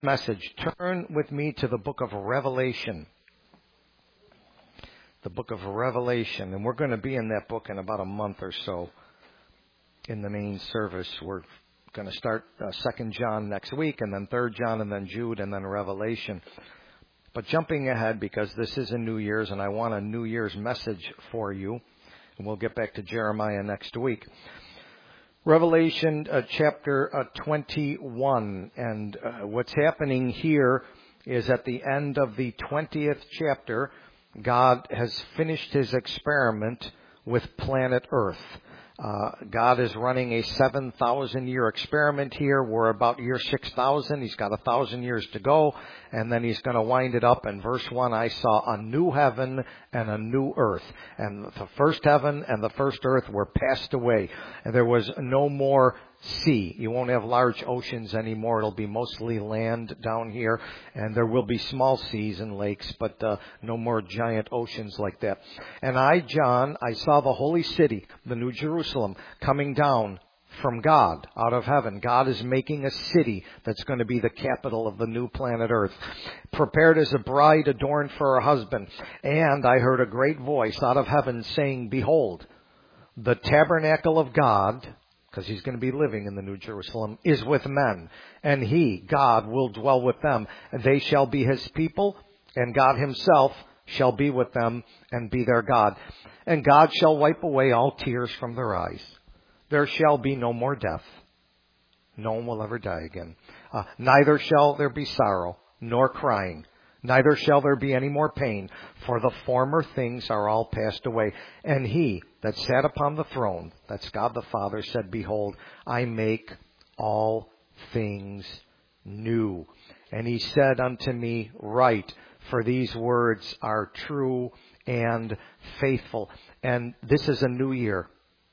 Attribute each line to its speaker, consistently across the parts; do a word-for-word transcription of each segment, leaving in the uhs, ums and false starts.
Speaker 1: Message. Turn with me to the book of Revelation. The book of Revelation. And we're going to be in that book in about a month or so in the main service. We're going to start uh, Second John next week, and then Third John, and then Jude, and then Revelation. But jumping ahead, because this is a New Year's, and I want a New Year's message for you. And we'll get back to Jeremiah next week. Revelation uh, chapter uh, twenty-one, and uh, what's happening here is at the end of the twentieth chapter, God has finished his experiment with planet Earth. Uh, God is running a seven thousand year experiment here. We're about year six thousand. He's got a thousand years to go, and then he's going to wind it up. In verse one, I saw a new heaven and a new earth. And the first heaven and the first earth were passed away. And there was no more sea. You won't have large oceans anymore. It'll be mostly land down here. And there will be small seas and lakes, but uh, no more giant oceans like that. And I, John, I saw the holy city, the New Jerusalem, coming down from God out of heaven. God is making a city that's going to be the capital of the new planet Earth, prepared as a bride adorned for her husband. And I heard a great voice out of heaven saying, "Behold, the tabernacle of God," because he's going to be living in the New Jerusalem, "is with men, and he, God, will dwell with them. And they shall be his people, and God himself shall be with them and be their God. And God shall wipe away all tears from their eyes. There shall be no more death. No one will ever die again. Uh, neither shall there be sorrow, nor crying. Neither shall there be any more pain, for the former things are all passed away. And he that sat upon the throne," that's God the Father, "said, Behold, I make all things new. And he said unto me, Write, for these words are true and faithful." And this is a new year.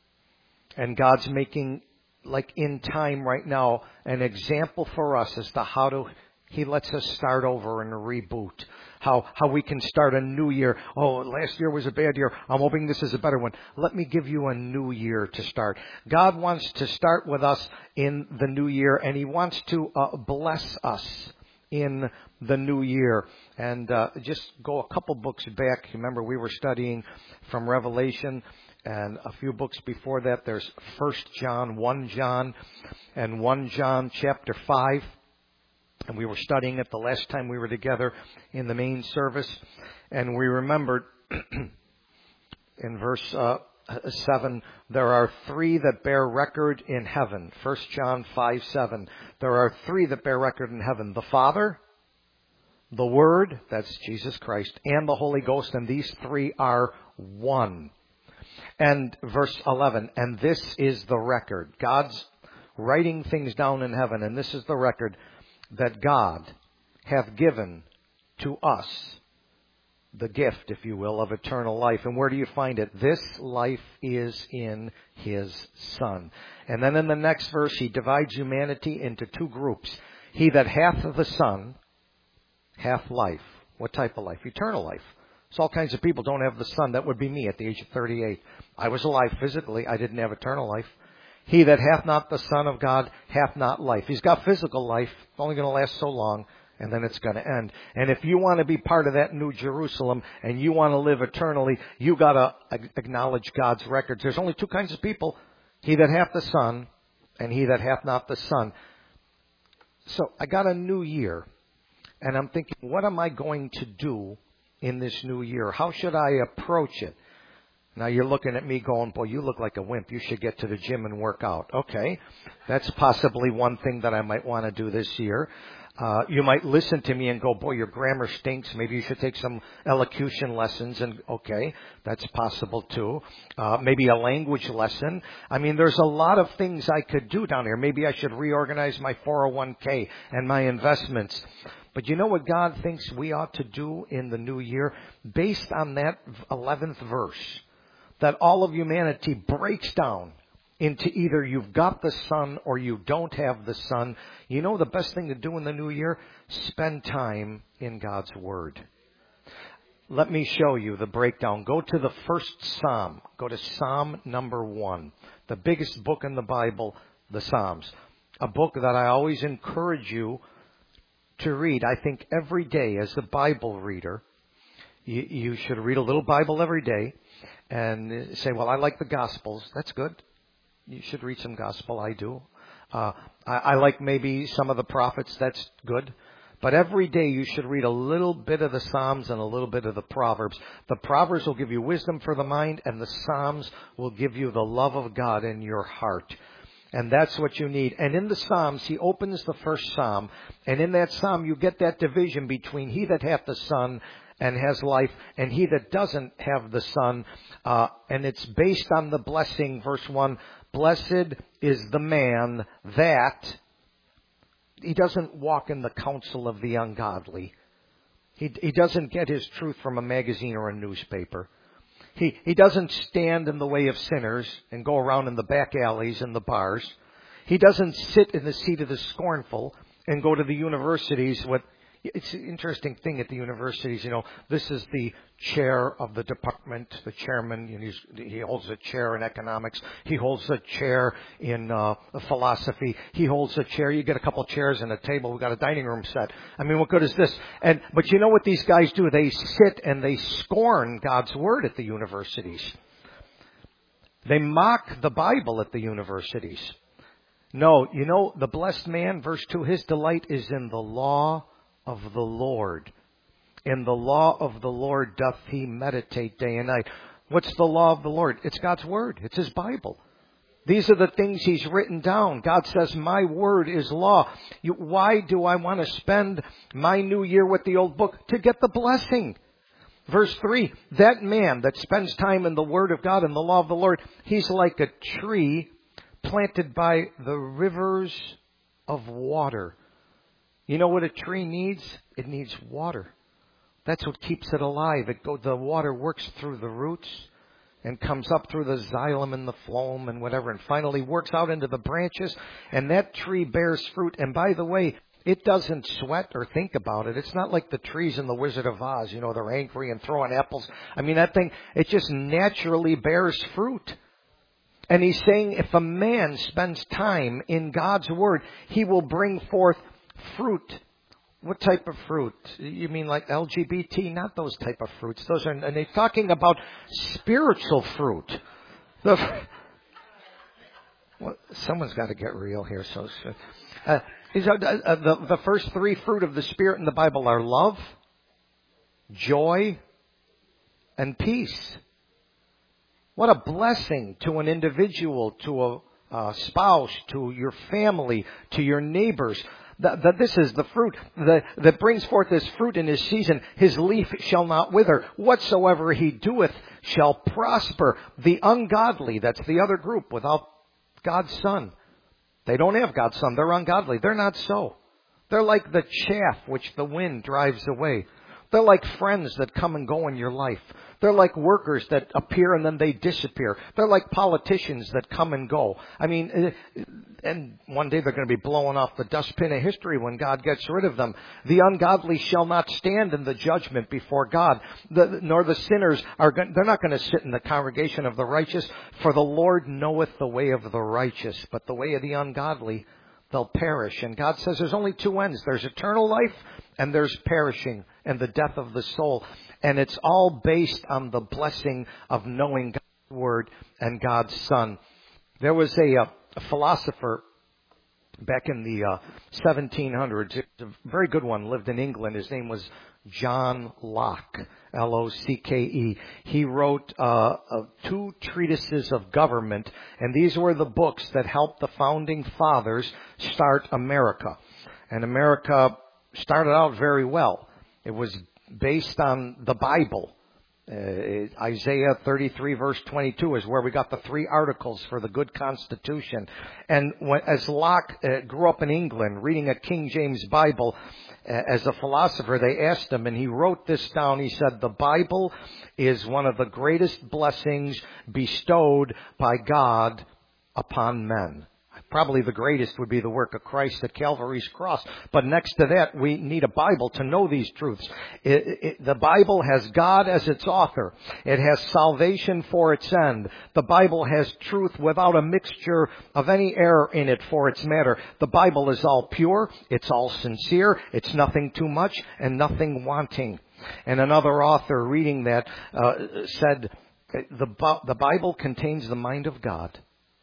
Speaker 1: And God's making, like in time right now, an example for us as to how to He lets us start over and reboot. How how we can start a new year. Oh, last year was a bad year. I'm hoping this is a better one. Let me give you a new year to start. God wants to start with us in the new year, and He wants to uh, bless us in the new year. And uh, just go a couple books back. Remember, we were studying from Revelation, and a few books before that, there's First John, First John, and First John chapter five. And we were studying it the last time we were together in the main service. And we remembered in verse uh, seven, there are three that bear record in heaven. First John five seven. There are three that bear record in heaven. The Father, the Word, that's Jesus Christ, and the Holy Ghost. And these three are one. And verse eleven, and this is the record. God's writing things down in heaven, and this is the record, that God hath given to us the gift, if you will, of eternal life. And where do you find it? This life is in His Son. And then in the next verse, He divides humanity into two groups. He that hath the Son hath life. What type of life? Eternal life. So all kinds of people don't have the Son. That would be me at the age of thirty-eight. I was alive physically. I didn't have eternal life. He that hath not the Son of God hath not life. He's got physical life. It's only going to last so long, and then it's going to end. And if you want to be part of that New Jerusalem and you want to live eternally, you got to acknowledge God's records. There's only two kinds of people. He that hath the Son and he that hath not the Son. So I got a new year, and I'm thinking, what am I going to do in this new year? How should I approach it? Now you're looking at me going, boy, you look like a wimp. You should get to the gym and work out. Okay, that's possibly one thing that I might want to do this year. Uh, you might listen to me and go, boy, your grammar stinks. Maybe you should take some elocution lessons. And okay, that's possible too. Uh, maybe a language lesson. I mean, there's a lot of things I could do down here. Maybe I should reorganize my four oh one k and my investments. But you know what God thinks we ought to do in the new year? Based on that eleventh verse, that all of humanity breaks down into either you've got the Son or you don't have the Son. You know the best thing to do in the new year? Spend time in God's Word. Let me show you the breakdown. Go to the first Psalm. Go to Psalm number one. The biggest book in the Bible, the Psalms. A book that I always encourage you to read. I think every day as a Bible reader, you, you should read a little Bible every day and say, well, I like the Gospels. That's good. You should read some Gospel. I do. Uh, I, I like maybe some of the prophets. That's good. But every day you should read a little bit of the Psalms and a little bit of the Proverbs. The Proverbs will give you wisdom for the mind, and the Psalms will give you the love of God in your heart. And that's what you need. And in the Psalms, he opens the first Psalm. And in that Psalm, you get that division between he that hath the Son and has life, and he that doesn't have the Son. Uh, and it's based on the blessing, verse one. Blessed is the man that... He doesn't walk in the counsel of the ungodly. He, he doesn't get his truth from a magazine or a newspaper. He, he doesn't stand in the way of sinners and go around in the back alleys and the bars. He doesn't sit in the seat of the scornful and go to the universities with... It's an interesting thing at the universities, you know, this is the chair of the department, the chairman, and he's, he holds a chair in economics. He holds a chair in uh, philosophy. He holds a chair. You get a couple chairs and a table. We've got a dining room set. I mean, what good is this? And But you know what these guys do? They sit and they scorn God's word at the universities. They mock the Bible at the universities. No, you know, the blessed man, verse two, his delight is in the law of the Lord. In the law of the Lord doth he meditate day and night. What's the law of the Lord? It's God's word. It's his Bible. These are the things he's written down. God says, my word is law. You, why do I want to spend my new year with the old book? To get the blessing. Verse three, that man that spends time in the word of God and the law of the Lord, he's like a tree planted by the rivers of water. You know what a tree needs? It needs water. That's what keeps it alive. It go, the water works through the roots and comes up through the xylem and the phloem and whatever, and finally works out into the branches, and that tree bears fruit. And by the way, it doesn't sweat or think about it. It's not like the trees in the Wizard of Oz. You know, they're angry and throwing apples. I mean, that thing, it just naturally bears fruit. And he's saying if a man spends time in God's word, he will bring forth fruit. What type of fruit? You mean like L G B T? Not those type of fruits. Those are, and they're talking about spiritual fruit. The, well, someone's got to get real here. So, uh, is, uh, uh, the, the first three fruit of the Spirit in the Bible are love, joy, and peace. What a blessing to an individual, to a uh, spouse, to your family, to your neighbors. That, that this is the fruit that, that brings forth his fruit in his season. His leaf shall not wither. Whatsoever he doeth shall prosper. The ungodly, that's the other group without God's Son. They don't have God's Son. They're ungodly. They're not so. They're like the chaff which the wind drives away. They're like friends that come and go in your life. They're like workers that appear and then they disappear. They're like politicians that come and go. I mean, and one day they're going to be blowing off the dustbin of history when God gets rid of them. The ungodly shall not stand in the judgment before God, the, nor the sinners are going, they're not going to sit in the congregation of the righteous. For the Lord knoweth the way of the righteous, but the way of the ungodly, they'll perish. And God says there's only two ends. There's eternal life and there's perishing and the death of the soul. And it's all based on the blessing of knowing God's Word and God's Son. There was a, a, a philosopher back in the uh, seventeen hundreds, a very good one, lived in England. His name was John Locke, L O C K E. He wrote uh, uh, two treatises of government, and these were the books that helped the founding fathers start America. And America started out very well. It was based on the Bible. Uh, Isaiah thirty-three verse twenty-two is where we got the three articles for the good Constitution. And when, as Locke uh, grew up in England reading a King James Bible, uh, as a philosopher, they asked him, and he wrote this down. He said, the Bible is one of the greatest blessings bestowed by God upon men. Probably the greatest would be the work of Christ at Calvary's cross. But next to that, we need a Bible to know these truths. It, it, the Bible has God as its author. It has salvation for its end. The Bible has truth without a mixture of any error in it for its matter. The Bible is all pure. It's all sincere. It's nothing too much and nothing wanting. And another author reading that uh, said, the, the Bible contains the mind of God.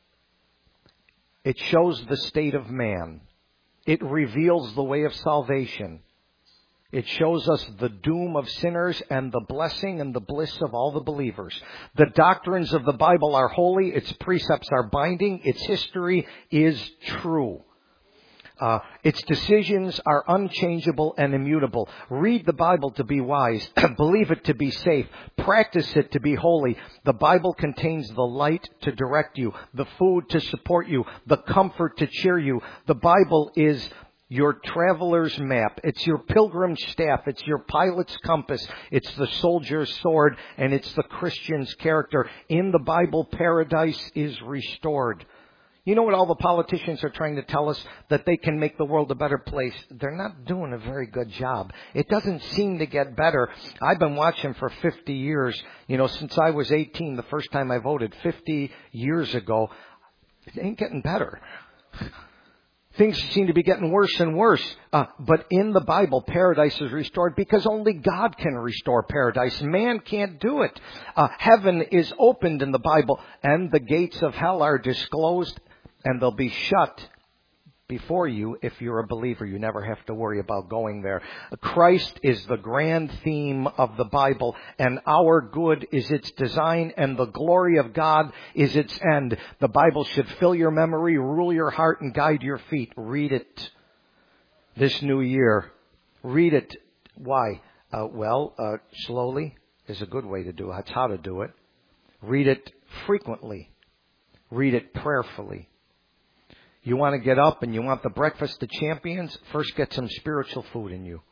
Speaker 1: It shows the state of man. It reveals the way of salvation. It shows us the doom of sinners and the blessing and the bliss of all the believers. The doctrines of the Bible are holy. Its precepts are binding. Its history is true. Uh, its decisions are unchangeable and immutable. Read the Bible to be wise. Believe it to be safe. Practice it to be holy. The Bible contains the light to direct you, the food to support you, the comfort to cheer you. The Bible is your traveler's map. It's your pilgrim's staff. It's your pilot's compass. It's the soldier's sword, and it's the Christian's character. In the Bible, paradise is restored. You know what all the politicians are trying to tell us? That they can make the world a better place. They're not doing a very good job. It doesn't seem to get better. I've been watching for fifty years. You know, since I was eighteen, the first time I voted, fifty years ago. It ain't getting better. Things seem to be getting worse and worse. Uh, but in the Bible, paradise is restored because only God can restore paradise. Man can't do it. Uh, heaven is opened in the Bible, and the gates of hell are disclosed, and they'll be shut before you. If you're a believer, you never have to worry about going there. Christ is the grand theme of the Bible, and our good is its design, and the glory of God is its end. The Bible should fill your memory, rule your heart, and guide your feet. Read it this new year. Read it. Why? Uh, well, uh, slowly is a good way to do it. That's how to do it. Read it frequently. Read it prayerfully. You want to get up and you want the breakfast of champions? First get some spiritual food in you.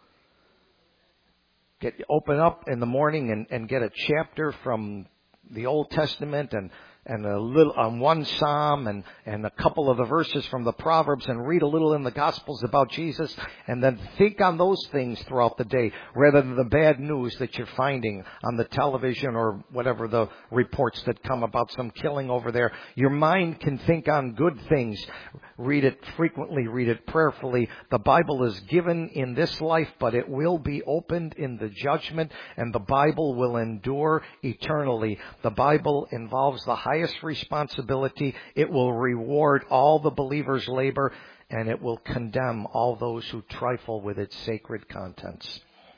Speaker 1: Get open up in the morning and, and get a chapter from the Old Testament and, and a little on one psalm and, and a couple of the verses from the Proverbs, and read a little in the Gospels about Jesus, and then think on those things throughout the day rather than the bad news that you're finding on the television or whatever the reports that come about some killing over there. Your mind can think on good things. Read it frequently, read it prayerfully. The Bible is given in this life, but it will be opened in the judgment, and the Bible will endure eternally. The Bible involves the highest responsibility. It will reward all the believer's labor, and it will condemn all those who trifle with its sacred contents.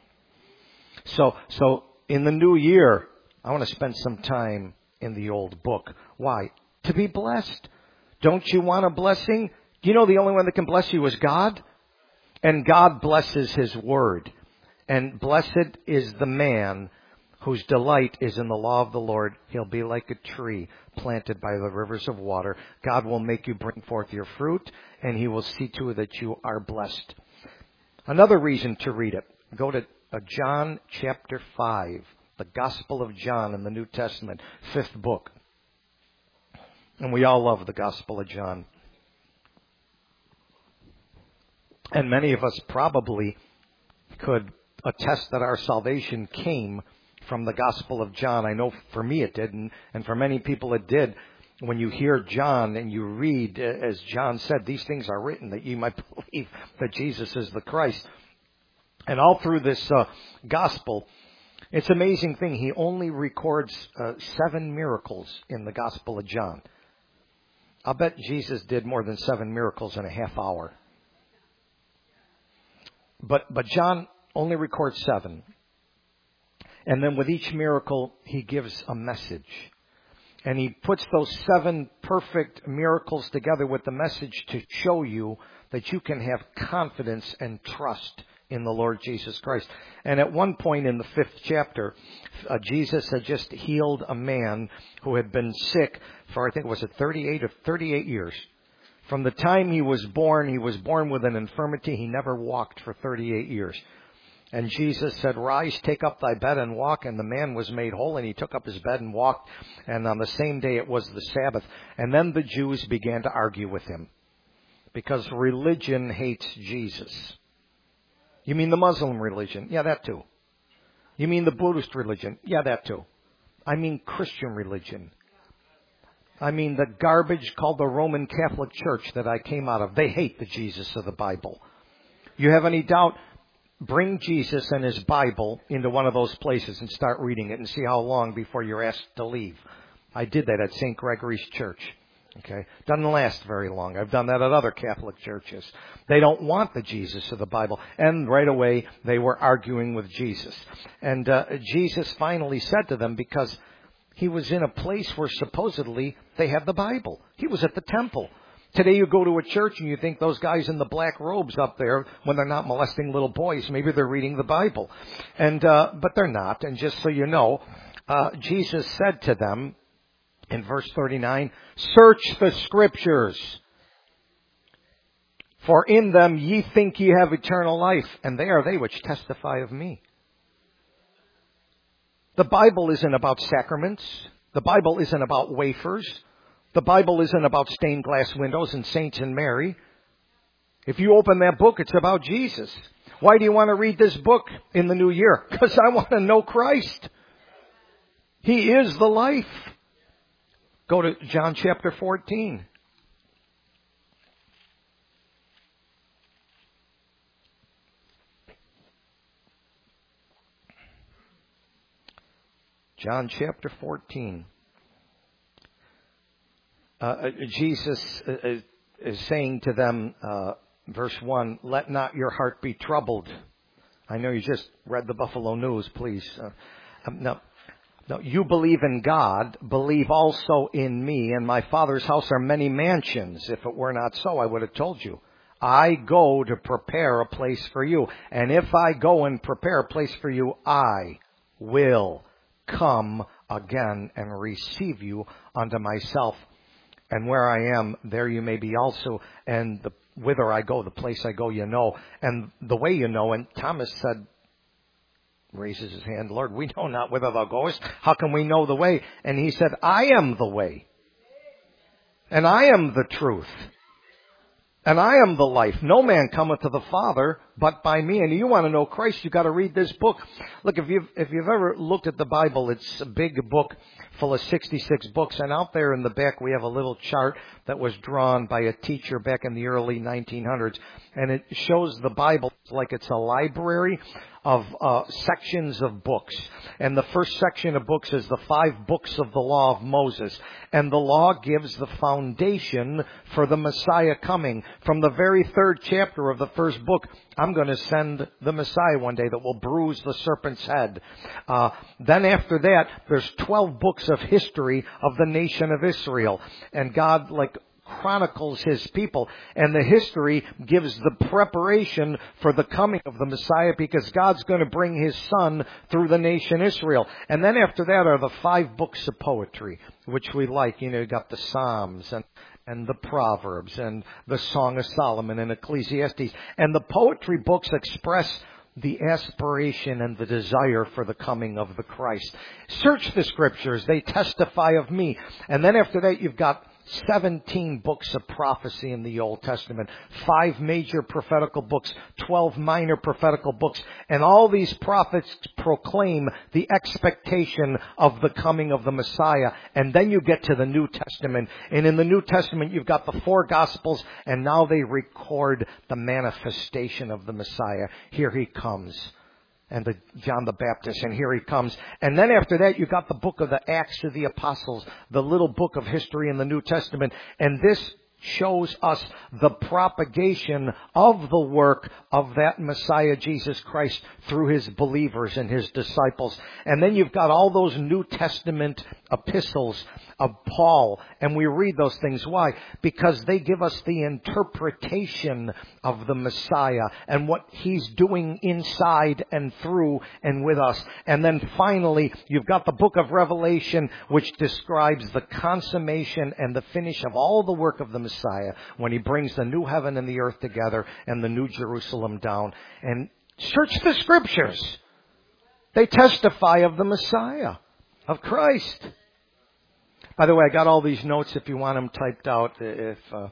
Speaker 1: So, so in the new year, I want to spend some time in the old book. Why? To be blessed. Don't you want a blessing? Do you know the only one that can bless you is God? And God blesses His Word. And blessed is the man whose delight is in the law of the Lord. He'll be like a tree planted by the rivers of water. God will make you bring forth your fruit, and He will see to it that you are blessed. Another reason to read it. Go to John chapter five, the Gospel of John in the New Testament, fifth book. And we all love the Gospel of John. And many of us probably could attest that our salvation came from the Gospel of John. I know for me it did, and, and for many people it did. When you hear John and you read, as John said, these things are written that you might believe that Jesus is the Christ. And all through this uh, Gospel, it's an amazing thing. He only records uh, seven miracles in the Gospel of John. I'll bet Jesus did more than seven miracles in a half hour. But but John only records seven. And then with each miracle, he gives a message. And he puts those seven perfect miracles together with the message to show you that you can have confidence and trust in the Lord Jesus Christ. And at one point in the fifth chapter, uh, Jesus had just healed a man who had been sick for, I think it was thirty-eight or thirty-eight years. From the time he was born, he was born with an infirmity. He never walked for thirty-eight years. And Jesus said, "Rise, take up thy bed and walk." And the man was made whole, and he took up his bed and walked. And on the same day, it was the Sabbath. And then the Jews began to argue with him. Because religion hates Jesus. You mean the Muslim religion? Yeah, that too. You mean the Buddhist religion? Yeah, that too. I mean Christian religion. I mean the garbage called the Roman Catholic Church that I came out of. They hate the Jesus of the Bible. You have any doubt? Bring Jesus and His Bible into one of those places and start reading it and see how long before you're asked to leave. I did that at Saint Gregory's Church. Okay? Doesn't last very long. I've done that at other Catholic churches. They don't want the Jesus of the Bible. And right away, they were arguing with Jesus. And uh, Jesus finally said to them, because He was in a place where supposedly they had the Bible. He was at the temple. Today you go to a church and you think those guys in the black robes up there, when they're not molesting little boys, maybe they're reading the Bible. And uh, but they're not. And just so you know, uh, Jesus said to them in verse thirty-nine, "Search the Scriptures, for in them ye think ye have eternal life, and they are they which testify of me." The Bible isn't about sacraments. The Bible isn't about wafers. The Bible isn't about stained glass windows and saints and Mary. If you open that book, it's about Jesus. Why do you want to read this book in the new year? Because I want to know Christ. He is the life. Go to John chapter fourteen. John chapter fourteen. Uh, Jesus is, is saying to them, uh, verse one, "Let not your heart be troubled." I know you just read the Buffalo News, please. Uh, um, no, no, you believe in God, believe also in me. In my Father's house are many mansions. If it were not so, I would have told you. I go to prepare a place for you. And if I go and prepare a place for you, I will come again and receive you unto myself. And where I am, there you may be also. And the, whither I go, the place I go, you know. And the way you know. And Thomas said, raises his hand, "Lord, we know not whither thou goest. How can we know the way?" And he said, "I am the way. And I am the truth. And I am the life. No man cometh to the Father but by me." And you want to know Christ, you've got to read this book. Look, if you've, if you've ever looked at the Bible, it's a big book full of sixty-six books. And out there in the back, we have a little chart that was drawn by a teacher back in the early nineteen hundreds. And it shows the Bible like it's a library of uh, sections of books. And the first section of books is the five books of the law of Moses. And the law gives the foundation for the Messiah coming. From the very third chapter of the first book, I'm going to send the Messiah one day that will bruise the serpent's head. Uh, then after that, there's twelve books of history of the nation of Israel. And God, like, chronicles His people, and the history gives the preparation for the coming of the Messiah, because God's going to bring His Son through the nation Israel. And then after that are the five books of poetry, which we like. You know, you got the Psalms and and the Proverbs and the Song of Solomon and Ecclesiastes. And the poetry books express the aspiration and the desire for the coming of the Christ. Search the Scriptures. They testify of me. And then after that, you've got seventeen books of prophecy in the Old Testament, five major prophetical books, twelve minor prophetical books, and all these prophets proclaim the expectation of the coming of the Messiah. And then you get to the New Testament, and in the New Testament you've got the four Gospels, and now they record the manifestation of the Messiah. Here He comes. And the John the Baptist, and here he comes. And then after that, you got the book of the Acts of the Apostles, the little book of history in the New Testament. And this shows us the propagation of the work of that Messiah, Jesus Christ, through His believers and His disciples. And then you've got all those New Testament epistles of Paul, and we read those things. Why? Because they give us the interpretation of the Messiah and what He's doing inside and through and with us. And then finally, you've got the book of Revelation, which describes the consummation and the finish of all the work of the Messiah when He brings the new heaven and the earth together and the new Jerusalem down. And search the Scriptures. They testify of the Messiah, of Christ. By the way, I got all these notes if you want them typed out. If uh,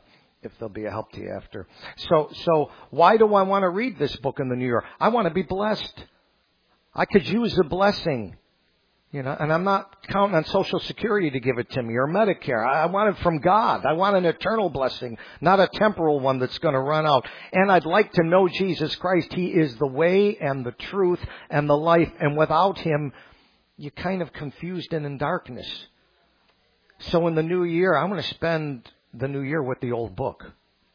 Speaker 1: if there'll be a help to you after. So, so why do I want to read this book in the New Year? I want to be blessed. I could use a blessing. You know, and I'm not counting on Social Security to give it to me or Medicare. I want it from God. I want an eternal blessing, not a temporal one that's going to run out. And I'd like to know Jesus Christ. He is the way and the truth and the life. And without Him, you're kind of confused and in darkness. So in the new year, I'm going to spend the new year with the old book.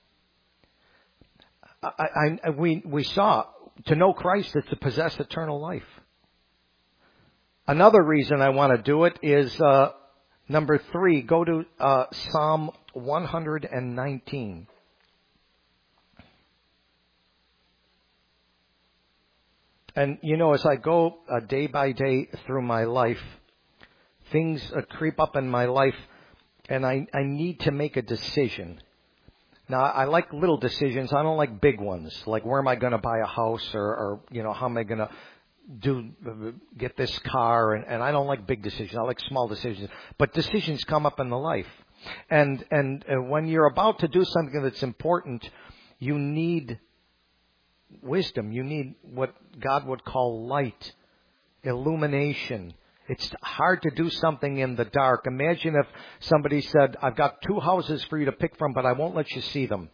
Speaker 1: I, I, we, we saw, to know Christ is to possess eternal life. Another reason I want to do it is uh, number three. Go to uh, Psalm one hundred nineteen. And, you know, as I go uh, day by day through my life, things uh, creep up in my life, and I, I need to make a decision. Now, I like little decisions. I don't like big ones, like where am I going to buy a house or, or, you know, how am I going to do get this car, and, and I don't like big decisions. I like small decisions. But decisions come up in the life. And, and and when you're about to do something that's important, you need wisdom. You need what God would call light, illumination. It's hard to do something in the dark. Imagine if somebody said, I've got two houses for you to pick from, but I won't let you see them.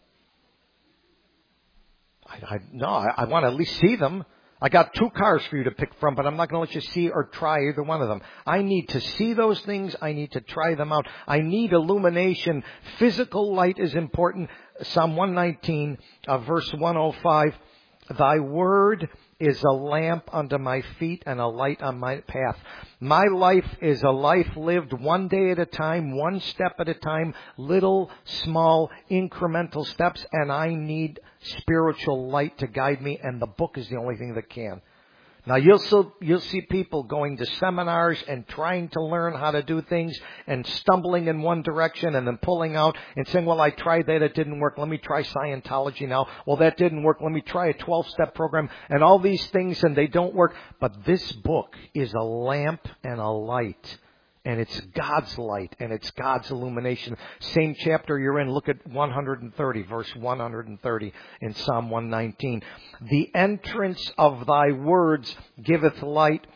Speaker 1: I, I, no, I, I want to at least see them. I got two cars for you to pick from, but I'm not going to let you see or try either one of them. I need to see those things. I need to try them out. I need illumination. Physical light is important. Psalm one nineteen, uh, verse one oh five. Thy word is a lamp unto my feet and a light on my path. My life is a life lived one day at a time, one step at a time, little, small, incremental steps, and I need spiritual light to guide me, and the book is the only thing that can. Now, you'll see, you'll see people going to seminars and trying to learn how to do things and stumbling in one direction and then pulling out and saying, well, I tried that, it didn't work. Let me try Scientology now. Well, that didn't work. Let me try a twelve-step program and all these things, and they don't work. But this book is a lamp and a light. And it's God's light, and it's God's illumination. Same chapter you're in, look at one hundred thirty, verse one hundred thirty in Psalm one nineteen. The entrance of thy words giveth light.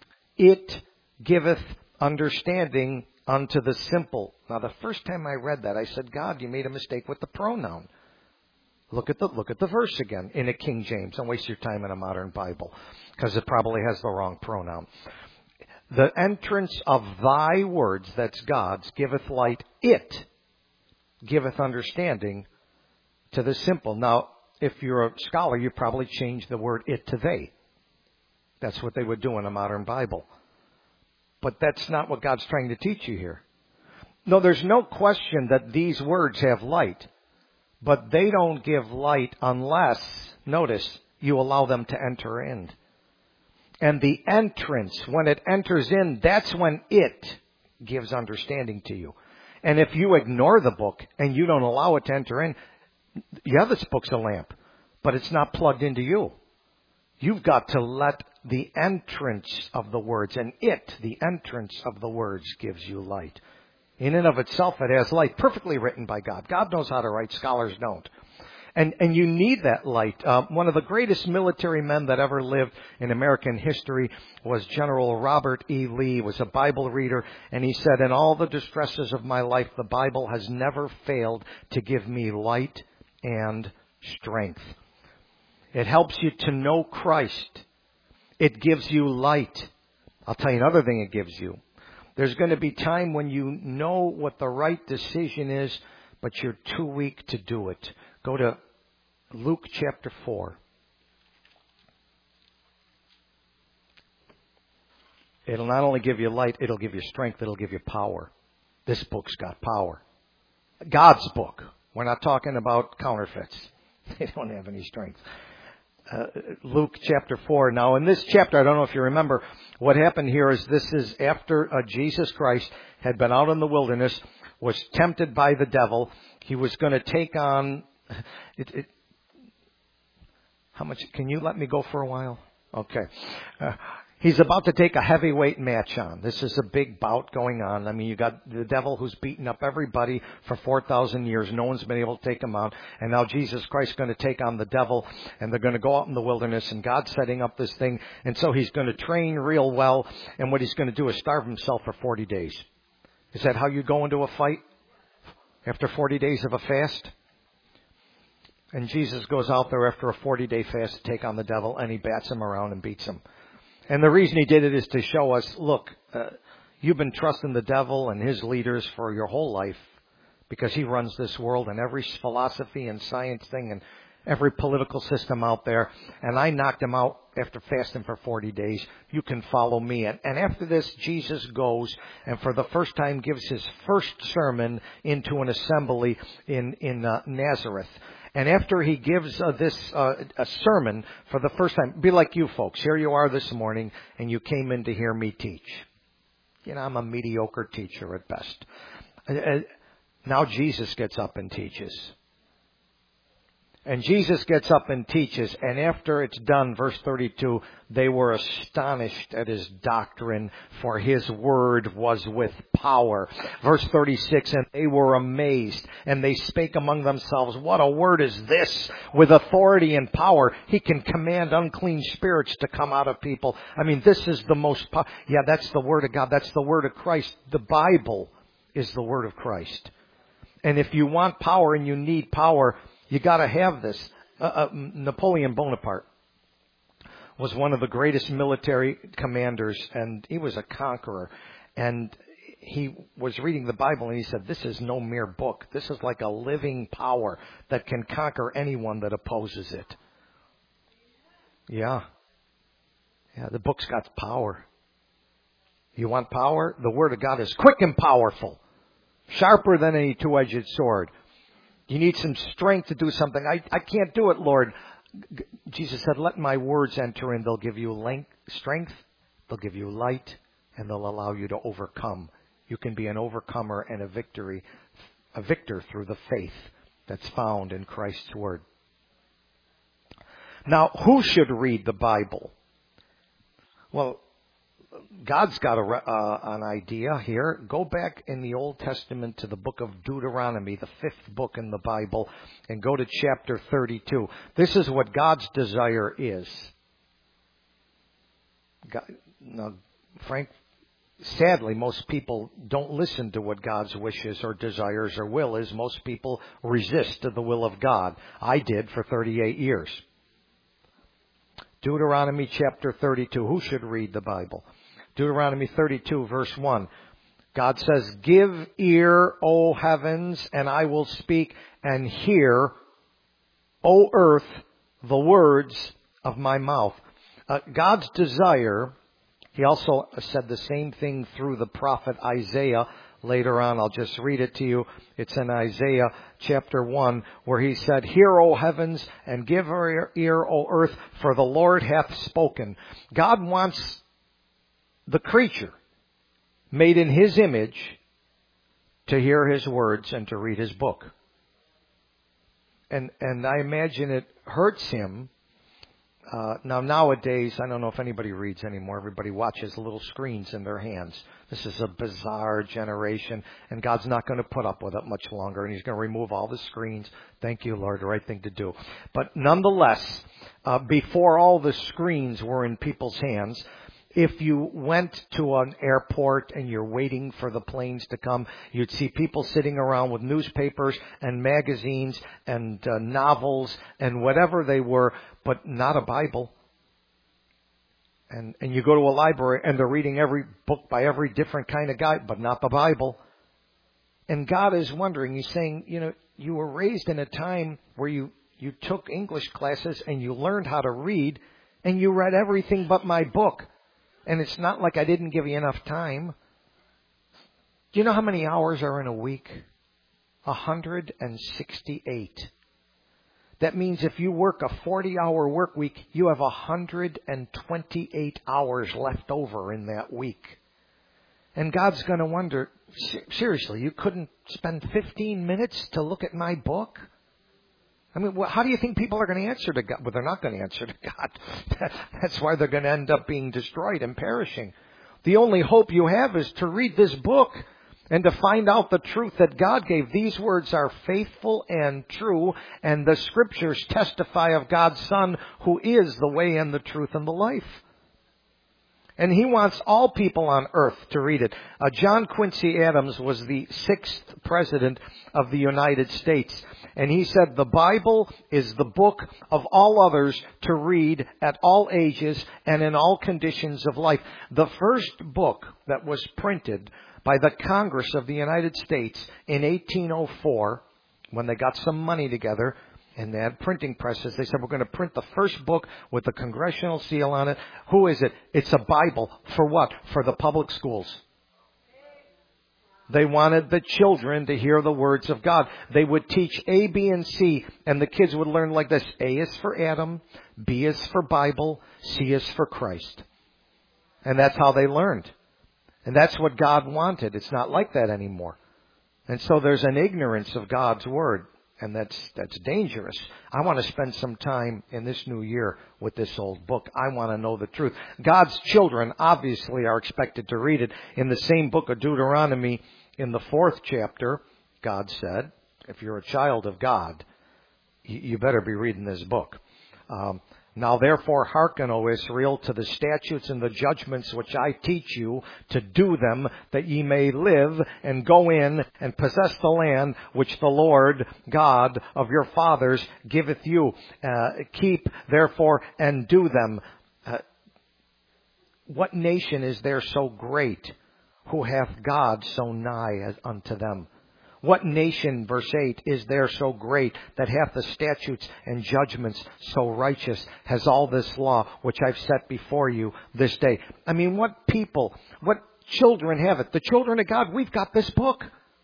Speaker 1: It giveth understanding unto the simple. Now, the first time I read that, I said, God, you made a mistake with the pronoun. Look at the look at the verse again in a King James. Don't waste your time in a modern Bible, because it probably has the wrong pronoun. The entrance of thy words, that's God's, giveth light. It giveth understanding to the simple. Now, if you're a scholar, you probably change the word it to they. That's what they would do in a modern Bible. But that's not what God's trying to teach you here. No, there's no question that these words have light. But they don't give light unless, notice, you allow them to enter in. And the entrance, when it enters in, that's when it gives understanding to you. And if you ignore the book and you don't allow it to enter in, yeah, this book's a lamp, but it's not plugged into you. You've got to let the entrance of the words, and it, the entrance of the words, gives you light. In and of itself, it has light, perfectly written by God. God knows how to write, scholars don't. And and you need that light. Uh, one of the greatest military men that ever lived in American history was General Robert E. Lee. He was a Bible reader, and he said, in all the distresses of my life, the Bible has never failed to give me light and strength. It helps you to know Christ. It gives you light. I'll tell you another thing it gives you. There's going to be time when you know what the right decision is, but you're too weak to do it. Go to Luke chapter four. It'll not only give you light, it'll give you strength, it'll give you power. This book's got power. God's book. We're not talking about counterfeits. They don't have any strength. Uh, Luke chapter four. Now, in this chapter, I don't know if you remember, what happened here is this is after uh, Jesus Christ had been out in the wilderness, was tempted by the devil. He was going to take on... It, it, how much? Can you let me go for a while? Okay. Uh, He's about to take a heavyweight match on. This is a big bout going on. I mean, you got the devil who's beaten up everybody for four thousand years. No one's been able to take him out. And now Jesus Christ is going to take on the devil, and they're going to go out in the wilderness, and God's setting up this thing. And so he's going to train real well, and what he's going to do is starve himself for forty days. Is that how you go into a fight? After forty days of a fast? And Jesus goes out there after a forty-day fast to take on the devil, and he bats him around and beats him. And the reason he did it is to show us, look, uh, you've been trusting the devil and his leaders for your whole life because he runs this world and every philosophy and science thing and every political system out there. And I knocked him out after fasting for forty days. You can follow me. And, and after this, Jesus goes and for the first time gives his first sermon into an assembly in, in uh, Nazareth. And after he gives uh, this uh, a sermon for the first time, be like you folks. Here you are this morning, and you came in to hear me teach. You know, I'm a mediocre teacher at best. Uh, now Jesus gets up and teaches. And Jesus gets up and teaches, and after it's done, verse thirty-two, they were astonished at his doctrine, for his word was with power. Verse thirty-six, and they were amazed, and they spake among themselves, what a word is this? With authority and power, he can command unclean spirits to come out of people. I mean, this is the most, po- yeah, that's the word of God. That's the word of Christ. The Bible is the word of Christ. And if you want power and you need power, you got to have this. Uh, uh, Napoleon Bonaparte was one of the greatest military commanders, and he was a conqueror. And he was reading the Bible, and he said, this is no mere book. This is like a living power that can conquer anyone that opposes it. Yeah. Yeah, the book's got power. You want power? The Word of God is quick and powerful, sharper than any two-edged sword. You need some strength to do something. I, I can't do it, Lord. Jesus said, let my words enter in. They'll give you length, strength. They'll give you light. And they'll allow you to overcome. You can be an overcomer and a victory, a victor through the faith that's found in Christ's word. Now, who should read the Bible? Well, God's got a, uh, an idea here. Go back in the Old Testament to the book of Deuteronomy, the fifth book in the Bible, and go to chapter thirty-two. This is what God's desire is. God, now, Frank, sadly, most people don't listen to what God's wishes or desires or will is. Most people resist to the will of God. I did for thirty-eight years. Deuteronomy chapter thirty-two. Who should read the Bible? Deuteronomy thirty-two, verse one. God says, give ear, O heavens, and I will speak, and hear, O earth, the words of my mouth. Uh, God's desire, he also said the same thing through the prophet Isaiah. Later on, I'll just read it to you. It's in Isaiah chapter one, where he said, hear, O heavens, and give ear, ear, O earth, for the Lord hath spoken. God wants the creature made in his image to hear his words and to read his book. And and I imagine it hurts him. Uh, now, nowadays, I don't know if anybody reads anymore. Everybody watches little screens in their hands. This is a bizarre generation, and God's not going to put up with it much longer, and he's going to remove all the screens. Thank you, Lord, the right thing to do. But nonetheless, uh, before all the screens were in people's hands, if you went to an airport and you're waiting for the planes to come, you'd see people sitting around with newspapers and magazines and uh, novels and whatever they were, but not a Bible. And and you go to a library and they're reading every book by every different kind of guy, but not the Bible. And God is wondering, he's saying, you know, you were raised in a time where you, you took English classes and you learned how to read and you read everything but my book. And it's not like I didn't give you enough time. Do you know how many hours are in a week? one hundred sixty-eight. That means if you work a forty-hour work week, you have one hundred twenty-eight hours left over in that week. And God's going to wonder, seriously, you couldn't spend fifteen minutes to look at my book? I mean, how do you think people are going to answer to God? Well, they're not going to answer to God. That's why they're going to end up being destroyed and perishing. The only hope you have is to read this book and to find out the truth that God gave. These words are faithful and true, and the Scriptures testify of God's Son, who is the way and the truth and the life. And He wants all people on earth to read it. Uh, John Quincy Adams was the sixth president of the United States. And he said, the Bible is the book of all others to read at all ages and in all conditions of life. The first book that was printed by the Congress of the United States in eighteen oh four, when they got some money together, and they had printing presses. They said, we're going to print the first book with the congressional seal on it. Who is it? It's a Bible. For what? For the public schools. They wanted the children to hear the words of God. They would teach A, B, and C, and the kids would learn like this. A is for Adam, B is for Bible, C is for Christ. And that's how they learned. And that's what God wanted. It's not like that anymore. And so there's an ignorance of God's Word. And that's that's dangerous. I want to spend some time in this new year with this old book. I want to know the truth. God's children obviously are expected to read it. In the same book of Deuteronomy, in the fourth chapter, God said, if you're a child of God, you better be reading this book. Um, Now therefore hearken, O Israel, to the statutes and the judgments which I teach you, to do them, that ye may live and go in and possess the land which the Lord God of your fathers giveth you. Uh, keep therefore and do them. Uh, what nation is there so great, who hath God so nigh as unto them? What nation, verse eight, is there so great that hath the statutes and judgments so righteous, has all this law which I've set before you this day? I mean, what people, what children have it? The children of God, we've got this book.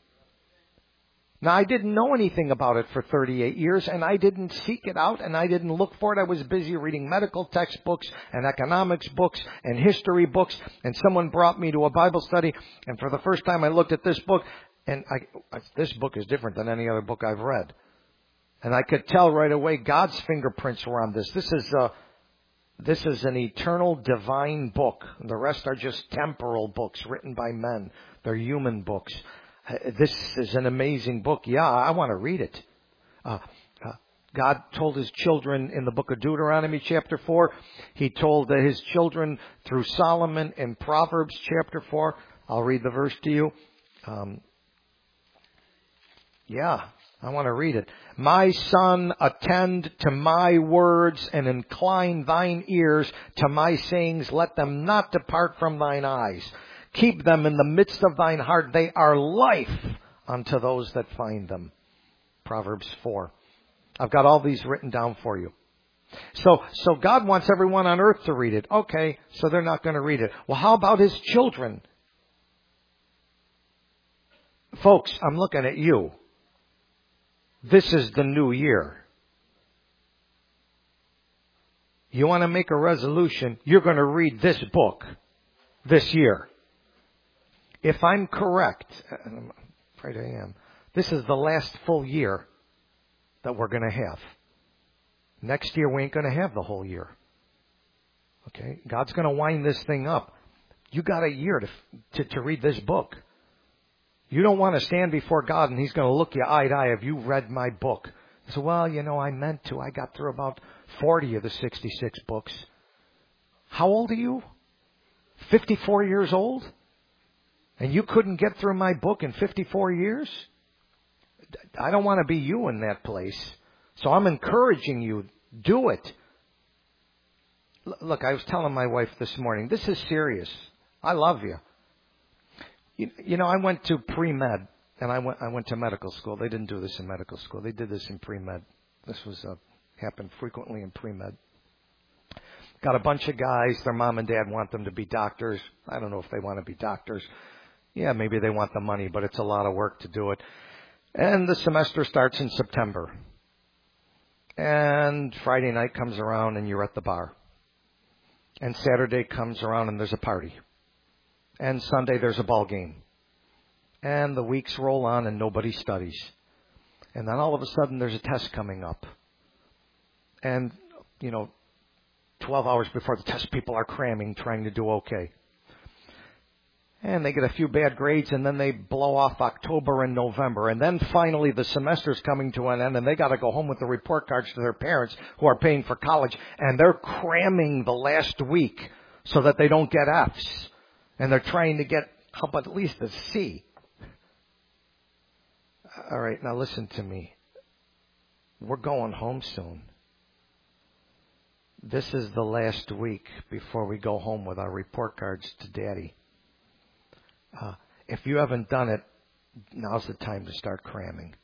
Speaker 1: Now, I didn't know anything about it for thirty-eight years, and I didn't seek it out, and I didn't look for it. I was busy reading medical textbooks and economics books and history books, and someone brought me to a Bible study, and for the first time I looked at this book, and I, this book is different than any other book I've read. And I could tell right away God's fingerprints were on this. This is a, this is an eternal divine book. The rest are just temporal books written by men. They're human books. This is an amazing book. Yeah, I want to read it. Uh, uh, God told His children in the book of Deuteronomy chapter four. He told uh, His children through Solomon in Proverbs chapter four. I'll read the verse to you. Um, yeah, I want to read it. My son, attend to my words and incline thine ears to my sayings. Let them not depart from thine eyes. Keep them in the midst of thine heart. They are life unto those that find them. Proverbs four. I've got all these written down for you. So, so God wants everyone on earth to read it. Okay, so they're not going to read it. Well, how about His children? Folks, I'm looking at you. This is the new year. You want to make a resolution, you're going to read this book this year. If I'm correct, and I'm afraid I am, this is the last full year that we're going to have. Next year, we ain't going to have the whole year. Okay? God's going to wind this thing up. You got a year to, to, to read this book. You don't want to stand before God and He's going to look you eye to eye. Have you read my book? So, well, you know, I meant to. I got through about forty of the sixty-six books. How old are you? fifty-four years old? And you couldn't get through my book in fifty-four years? I don't want to be you in that place. So I'm encouraging you, do it. L- look, I was telling my wife this morning, this is serious. I love you. You, you know, I went to pre-med, and I went I went to medical school. They didn't do this in medical school. They did this in pre-med. This was uh, happened frequently in pre-med. Got a bunch of guys. Their mom and dad want them to be doctors. I don't know if they want to be doctors. Yeah, maybe they want the money, but it's a lot of work to do it. And the semester starts in September. And Friday night comes around and you're at the bar. And Saturday comes around and there's a party. And Sunday there's a ball game. And the weeks roll on and nobody studies. And then all of a sudden there's a test coming up. And, you know, twelve hours before the test, people are cramming, trying to do okay. And they get a few bad grades, and then they blow off October and November. And then finally the semester's coming to an end, and they got to go home with the report cards to their parents who are paying for college. And they're cramming the last week so that they don't get F's. And they're trying to get, how about at least a C. All right, now listen to me. We're going home soon. This is the last week before we go home with our report cards to Daddy. Uh, if you haven't done it, now's the time to start cramming.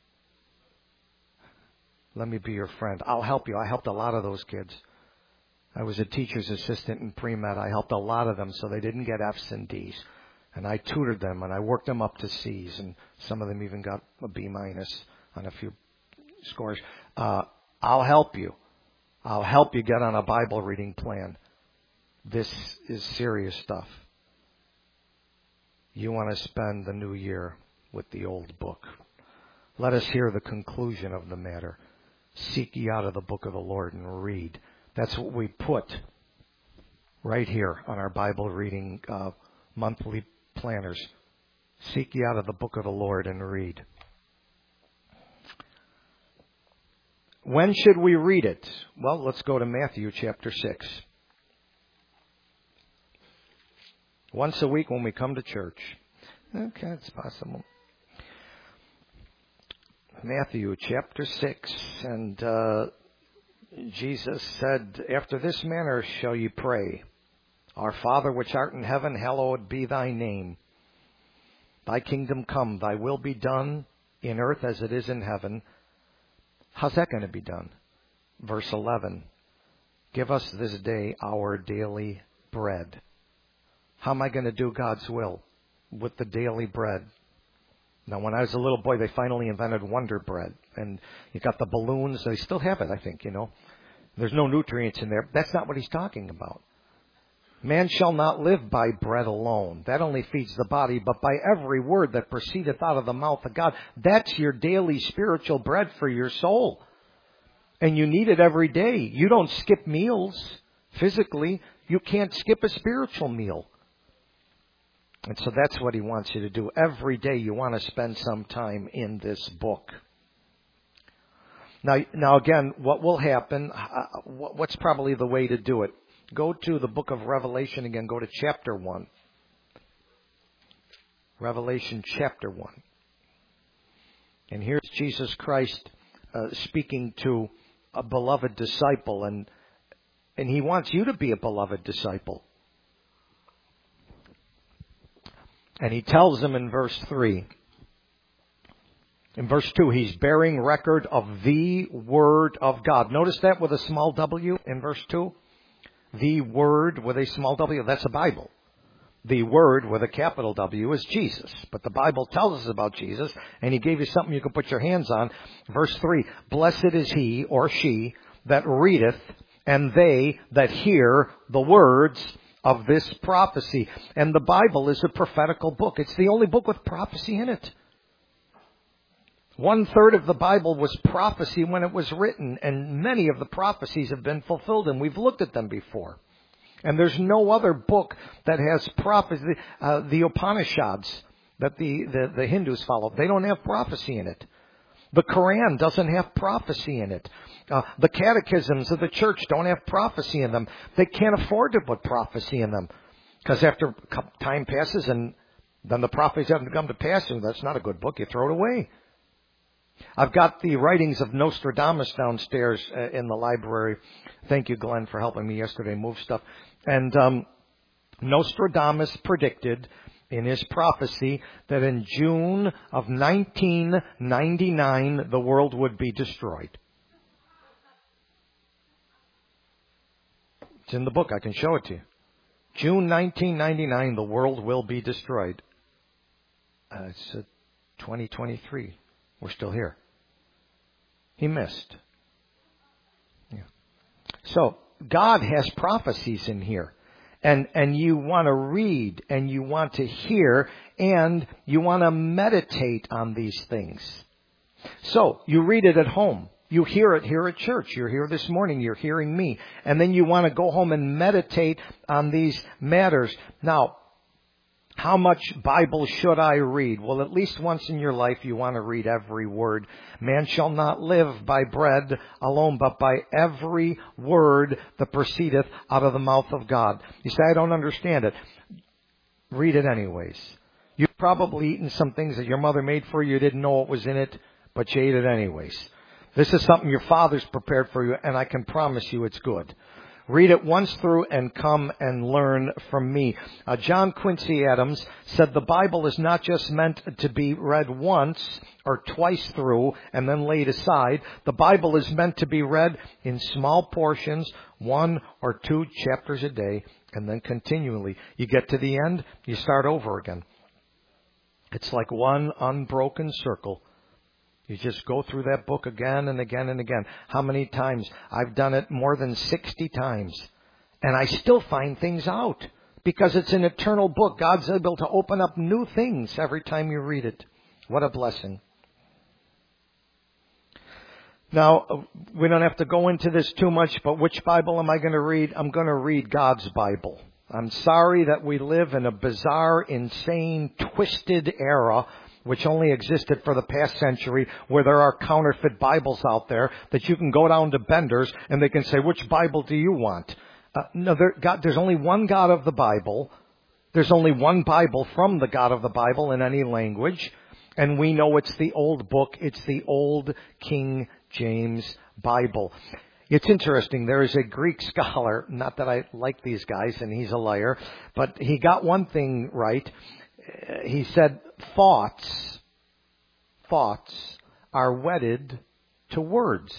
Speaker 1: Let me be your friend. I'll help you. I helped a lot of those kids. I was a teacher's assistant in pre-med. I helped a lot of them so they didn't get F's and D's. And I tutored them, and I worked them up to C's, and some of them even got a B minus on a few scores. Uh, I'll help you. I'll help you get on a Bible reading plan. This is serious stuff. You want to spend the new year with the old book. Let us hear the conclusion of the matter. Seek ye out of the book of the Lord and read. That's what we put right here on our Bible reading uh, monthly planners. Seek ye out of the book of the Lord and read. When should we read it? Well, let's go to Matthew chapter six. Once a week when we come to church. Okay, it's possible. Matthew chapter six. And uh, Jesus said, after this manner shall ye pray. Our Father which art in heaven, hallowed be thy name. Thy kingdom come, thy will be done in earth as it is in heaven. How's that going to be done? Verse eleven. Give us this day our daily bread. How am I going to do God's will? With the daily bread. Now, when I was a little boy, they finally invented Wonder Bread. And you got the balloons. They still have it, I think, you know. There's no nutrients in there. That's not what he's talking about. Man shall not live by bread alone. That only feeds the body, but by every word that proceedeth out of the mouth of God. That's your daily spiritual bread for your soul. And you need it every day. You don't skip meals physically. You can't skip a spiritual meal. And so that's what he wants you to do. Every day you want to spend some time in this book. Now, now again, what will happen, uh, what's probably the way to do it? Go to the book of Revelation again. Go to chapter one. Revelation chapter one. And here's Jesus Christ uh, speaking to a beloved disciple. And, and he wants you to be a beloved disciple. And he tells them in verse three. In verse two, he's bearing record of the Word of God. Notice that with a small w in verse two. The Word with a small w, that's the Bible. The Word with a capital W is Jesus. But the Bible tells us about Jesus, and he gave you something you can put your hands on. Verse three, blessed is he or she that readeth, and they that hear the words of this prophecy. And the Bible is a prophetical book. It's the only book with prophecy in it. One third of the Bible was prophecy when it was written, and many of the prophecies have been fulfilled, and we've looked at them before. And there's no other book that has prophecy. Uh, the Upanishads that the, the, the Hindus follow, they don't have prophecy in it. The Quran doesn't have prophecy in it. Uh, the catechisms of the church don't have prophecy in them. They can't afford to put prophecy in them. Because after time passes and then the prophecies haven't come to pass, and that's not a good book, you throw it away. I've got the writings of Nostradamus downstairs uh, in the library. Thank you, Glenn, for helping me yesterday move stuff. And um, Nostradamus predicted in his prophecy that in June of nineteen ninety-nine, the world would be destroyed. It's in the book. I can show it to you. June nineteen ninety-nine, the world will be destroyed. Uh, it's uh, twenty twenty-three. We're still here. He missed. Yeah. So, God has prophecies in here. And, and you want to read, and you want to hear, and you want to meditate on these things. So, you read it at home. You hear it here at church. You're here this morning. You're hearing me. And then you want to go home and meditate on these matters. Now, how much Bible should I read? Well, at least once in your life you want to read every word. Man shall not live by bread alone, but by every word that proceedeth out of the mouth of God. You say, I don't understand it. Read it anyways. You've probably eaten some things that your mother made for you. You didn't know what was in it, but you ate it anyways. This is something your Father's prepared for you, and I can promise you it's good. Read it once through and come and learn from me. Uh, John Quincy Adams said the Bible is not just meant to be read once or twice through and then laid aside. The Bible is meant to be read in small portions, one or two chapters a day, and then continually. You get to the end, you start over again. It's like one unbroken circle. You just go through that book again and again and again. How many times? I've done it more than sixty times. And I still find things out. Because it's an eternal book. God's able to open up new things every time you read it. What a blessing. Now, we don't have to go into this too much, but which Bible am I going to read? I'm going to read God's Bible. I'm sorry that we live in a bizarre, insane, twisted era which only existed for the past century, where there are counterfeit Bibles out there that you can go down to Bender's and they can say, which Bible do you want? Uh, no, there, God, there's only one God of the Bible. There's only one Bible from the God of the Bible in any language. And we know it's the old book. It's the old King James Bible. It's interesting. There is a Greek scholar, not that I like these guys and he's a liar, but he got one thing right. He said, thoughts, thoughts are wedded to words.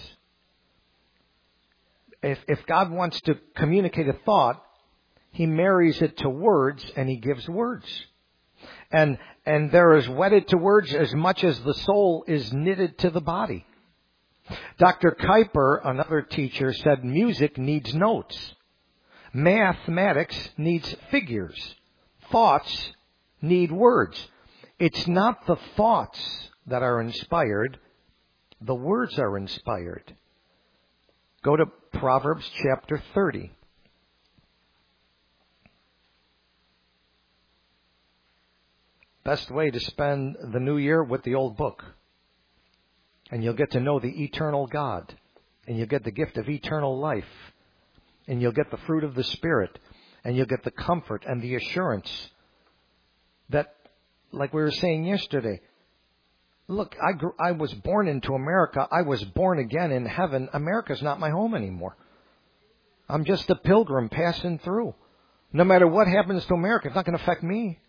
Speaker 1: If, if God wants to communicate a thought, He marries it to words and He gives words. And, and they're as wedded to words as much as the soul is knitted to the body. Doctor Kuyper, another teacher, said music needs notes. Mathematics needs figures. Thoughts need words. It's not the thoughts that are inspired. The words are inspired. Go to Proverbs chapter thirty. Best way to spend the new year with the old book. And you'll get to know the eternal God. And you'll get the gift of eternal life. And you'll get the fruit of the Spirit. And you'll get the comfort and the assurance that, like we were saying yesterday, look, I grew, I was born into America. I was born again in heaven. America's not my home anymore. I'm just a pilgrim passing through. No matter what happens to America, it's not going to affect me.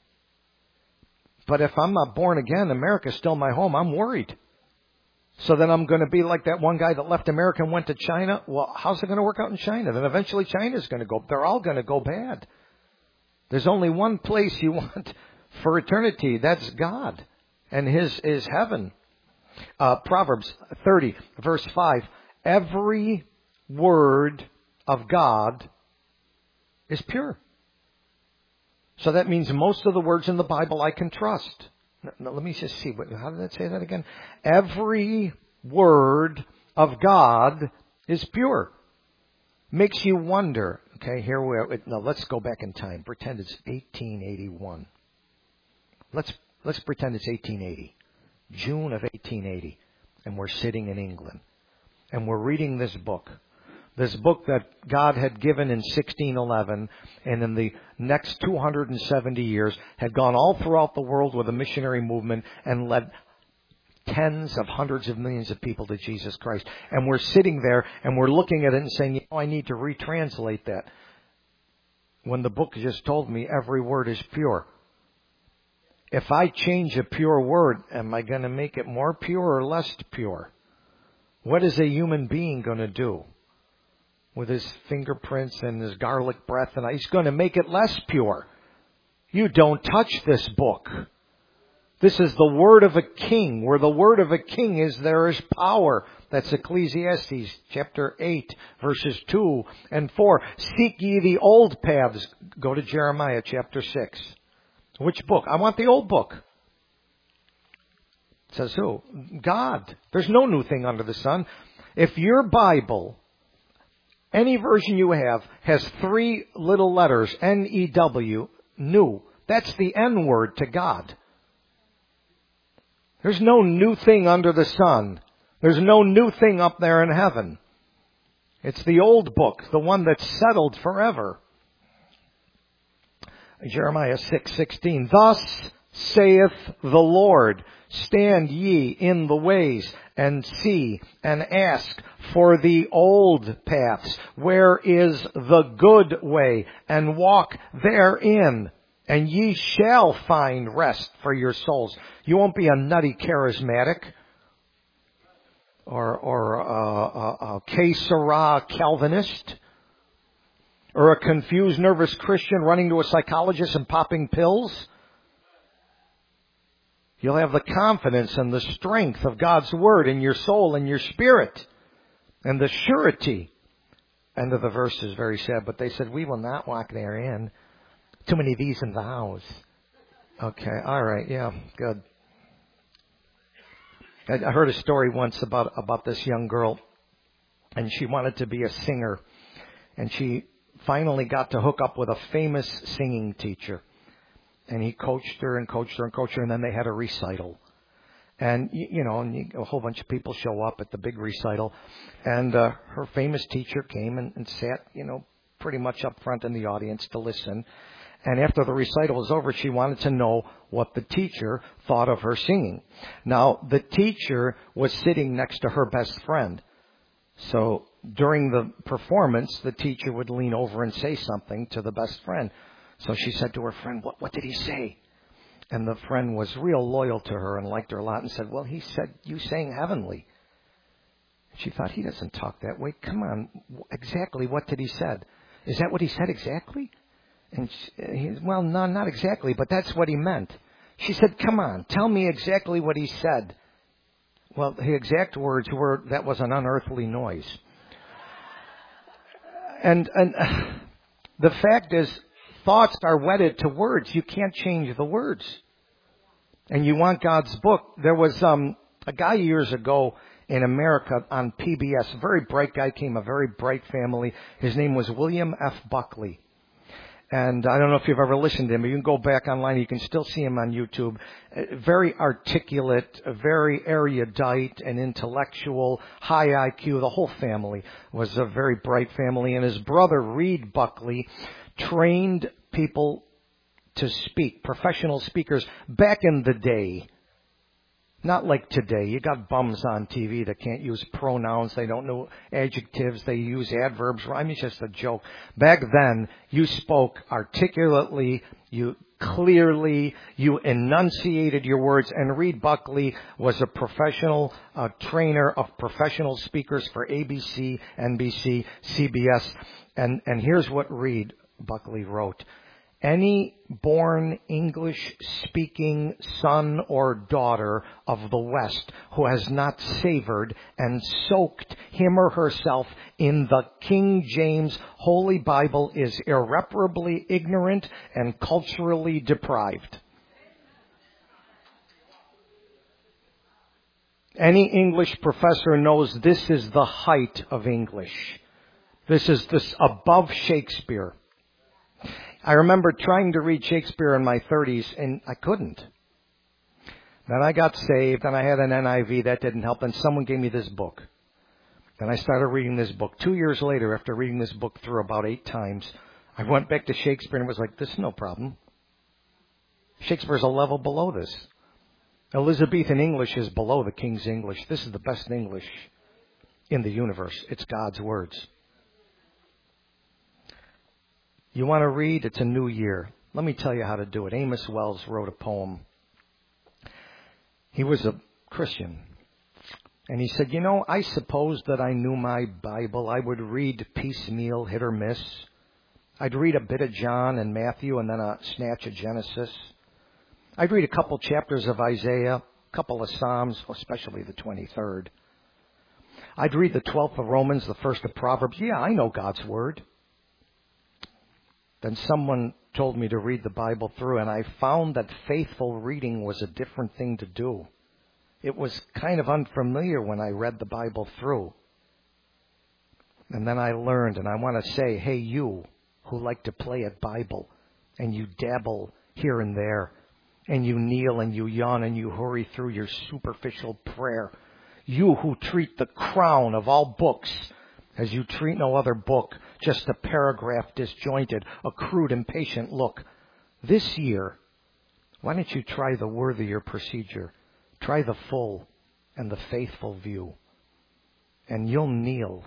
Speaker 1: But if I'm not born again, America's still my home. I'm worried. So then I'm going to be like that one guy that left America and went to China. Well, how's it going to work out in China? Then eventually China's going to go. They're all going to go bad. There's only one place you want for eternity. That's God. And His is heaven. Uh, Proverbs thirty, verse five. Every word of God is pure. So that means most of the words in the Bible I can trust. Now, let me just see. How did that say that again? Every word of God is pure. Makes you wonder. Okay, here we are. Now let's go back in time. Pretend it's eighteen eighty-one. Let's let's pretend it's eighteen eighty. June of eighteen eighty. And we're sitting in England. And we're reading this book. This book that God had given in sixteen eleven, and in the next two hundred seventy years had gone all throughout the world with a missionary movement and led tens of hundreds of millions of people to Jesus Christ. And we're sitting there and we're looking at it and saying, you know, I need to retranslate that. When the book just told me every word is pure. If I change a pure word, am I going to make it more pure or less pure? What is a human being going to do with his fingerprints and his garlic breath? And he's going to make it less pure. You don't touch this book. This is the word of a king. Where the word of a king is, there is power. That's Ecclesiastes chapter eight, verses two and four. Seek ye the old paths. Go to Jeremiah chapter six. Which book? I want the old book. Says who? God. There's no new thing under the sun. If your Bible, any version you have, has three little letters, N E W, new, that's the N word to God. There's no new thing under the sun. There's no new thing up there in heaven. It's the old book, the one that's settled forever. Jeremiah six sixteen. Thus saith the Lord, stand ye in the ways and see and ask for the old paths. Where is the good way? And walk therein. And ye shall find rest for your souls. You won't be a nutty charismatic or, or a, a, a que sera Calvinist or a confused, nervous Christian running to a psychologist and popping pills. You'll have the confidence and the strength of God's Word in your soul and your spirit and the surety. End of the verse is very sad, but they said, we will not walk therein. Too many these and thous. Okay, all right, yeah, good. I, I heard a story once about, about this young girl, and she wanted to be a singer, and she finally got to hook up with a famous singing teacher. And he coached her and coached her and coached her, and then they had a recital. And, you, you know, and you, a whole bunch of people show up at the big recital. And uh, her famous teacher came and, and sat, you know, pretty much up front in the audience to listen. And after the recital was over, she wanted to know what the teacher thought of her singing. Now, the teacher was sitting next to her best friend. So during the performance, the teacher would lean over and say something to the best friend. So she said to her friend, what, what did he say? And the friend was real loyal to her and liked her a lot and said, well, he said, you sang heavenly. She thought, he doesn't talk that way. Come on, exactly what did he said? Is that what he said exactly? And she, he, well, no, not exactly, but that's what he meant. She said, come on, tell me exactly what he said. Well, the exact words were, that was an unearthly noise. And, and uh, the fact is, thoughts are wedded to words. You can't change the words. And you want God's book. There was um, a guy years ago in America on P B S, a very bright guy, came a very bright family. His name was William F. Buckley. And I don't know if you've ever listened to him, but you can go back online. You can still see him on YouTube. Very articulate, very erudite and intellectual, high I Q. The whole family was a very bright family. And his brother, Reed Buckley, trained people to speak, professional speakers back in the day. Not like today. You got bums on T V that can't use pronouns. They don't know adjectives. They use adverbs. I mean, it's just a joke. Back then, you spoke articulately, you clearly, you enunciated your words. And Reed Buckley was a professional uh, trainer of professional speakers for A B C, N B C, C B S. And, and here's what Reed Buckley wrote. Any born English-speaking son or daughter of the West who has not savored and soaked him or herself in the King James Holy Bible is irreparably ignorant and culturally deprived. Any English professor knows this is the height of English. This is this above Shakespeare. I remember trying to read Shakespeare in my thirties, and I couldn't. Then I got saved, and I had an N I V. That didn't help, and someone gave me this book. Then I started reading this book. Two years later, after reading this book through about eight times, I went back to Shakespeare and was like, this is no problem. Shakespeare's a level below this. Elizabethan English is below the King's English. This is the best English in the universe. It's God's words. You want to read? It's a new year. Let me tell you how to do it. Amos Wells wrote a poem. He was a Christian. And he said, you know, I suppose that I knew my Bible. I would read piecemeal, hit or miss. I'd read a bit of John and Matthew and then a snatch of Genesis. I'd read a couple chapters of Isaiah, a couple of Psalms, especially the twenty-third. I'd read the twelfth of Romans, the first of Proverbs. Yeah, I know God's Word. Then someone told me to read the Bible through, and I found that faithful reading was a different thing to do. It was kind of unfamiliar when I read the Bible through. And then I learned, and I want to say, hey, you who like to play at Bible, and you dabble here and there, and you kneel and you yawn and you hurry through your superficial prayer, you who treat the crown of all books as you treat no other book, just a paragraph disjointed, a crude, impatient look. This year, why don't you try the worthier procedure? Try the full and the faithful view. And you'll kneel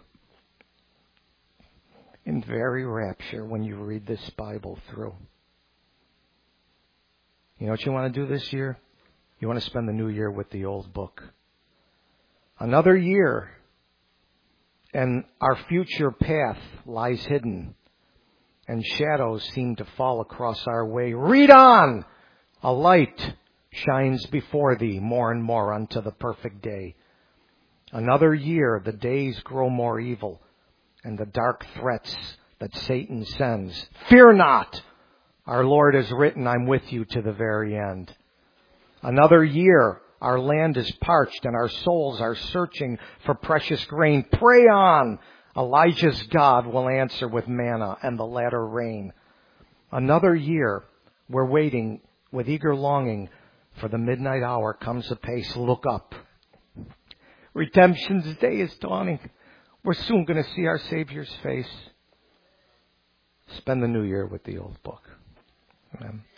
Speaker 1: in very rapture when you read this Bible through. You know what you want to do this year? You want to spend the new year with the old book. Another year, and our future path lies hidden, and shadows seem to fall across our way. Read on! A light shines before thee more and more unto the perfect day. Another year, the days grow more evil, and the dark threats that Satan sends. Fear not! Our Lord has written, I'm with you to the very end. Another year, our land is parched and our souls are searching for precious grain. Pray on! Elijah's God will answer with manna and the latter rain. Another year, we're waiting with eager longing for the midnight hour comes apace. Look up. Redemption's day is dawning. We're soon going to see our Savior's face. Spend the new year with the old book. Amen.